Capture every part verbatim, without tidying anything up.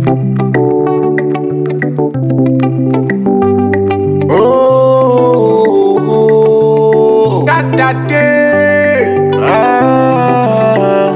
Oh, got that day. Ah,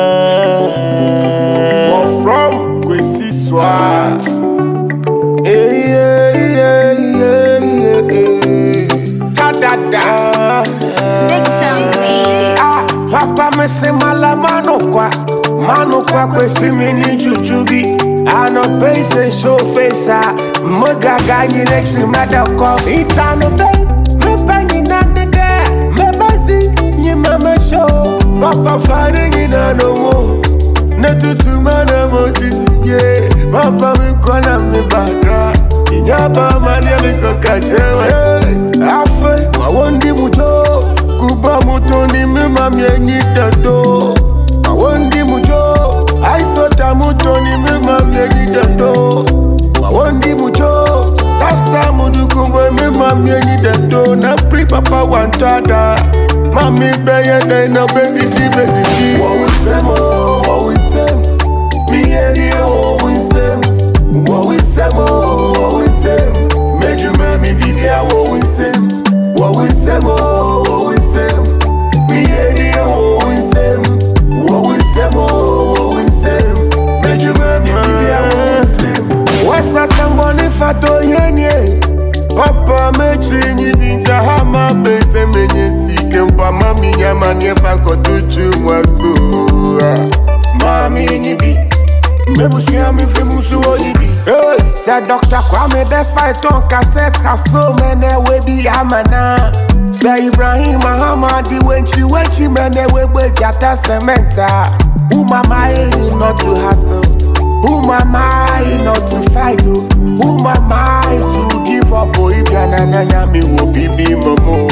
more from Kwesi Swaps. Hey, yeah, yeah, yeah, yeah, yeah. Ta da da. Big sound, baby. Ah, papa me say mala mano kwa, mano kwa Kwesi me ni jujubi. I no pay say show face ah, mga ganyi next mother call. It's on the bay, me banging on the day, me busy, ni mama show. Papa fighting in a no more, no to to mana Moses yeah. Papa me kona me background, inyaba mani me kokachewe. Afe, ma wondi mujo, kuba muto ni me mami enyita do. Ma wondi mujo, I saw Tamutoni, me mami enyita. Ma wondi mucho, last time mudu kumwe me mami enyita. Na pre papa wantada, mami beye de no baby di baby di. What we say mo, what we say, me eri what we say, what we say mo, what we say, make you mami bibi what we say, what we say mo, what we say, me eri what we say, what we say mo, what we say, make you mami bibi what we say. Wasa samboni fato yenye Papa mechi nyibinta hama bese menye sike mpa mami nyama nyefa kotuchu mwasu Mami nyibi Mebusu ya mifi musu ojibi Hey, say Doctor Kwame despite ton cassette Haso mene webi amana Say Ibrahim Mahamadi wenchi wenchi mene webe jata sementa Who mama ain't not to hustle Who am I not to fight? Oh? Who am I to give up? Oh, if you're not nyami wo bibi mamo,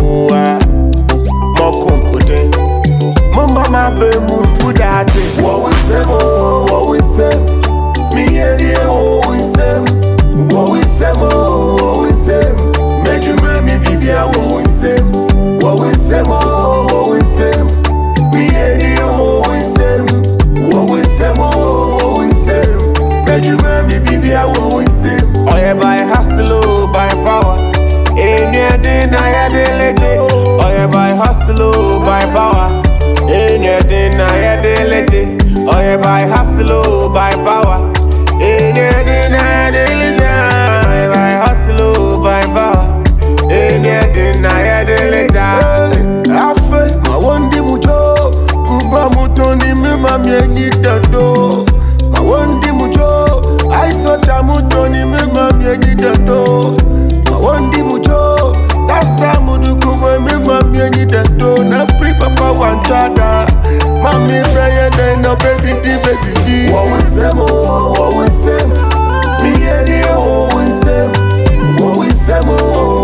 mo konkote, mo mama be mo budate. What we say, mo, what we say, me area what we say, what we say, mo, what we say, make you mami bibi what we say, what we say, mo, what we say, me area what we say, what we say, mo. You mami bibi I won't say. Oh yeah, by hustle, by power. Any day na ya de leje. Oh yeah, by hustle, by power. Any day na ya de leje. Oh yeah, by hustle, by power. Any day na ya de leje. Oh yeah, by hustle, by power. Any day na ya de leje. Afe, ma wondi mujo. Kuba mutoni me mami enyita do. Ma wondi mujo. I saw Tamutoni, me mami enyita do. Ma wondi mucho, last time mudu kumwe me mami enyita do. Na pre papa wantada, mami beye de no baby di baby di. What we say mo, what we say, me eri what we say, what we say mo.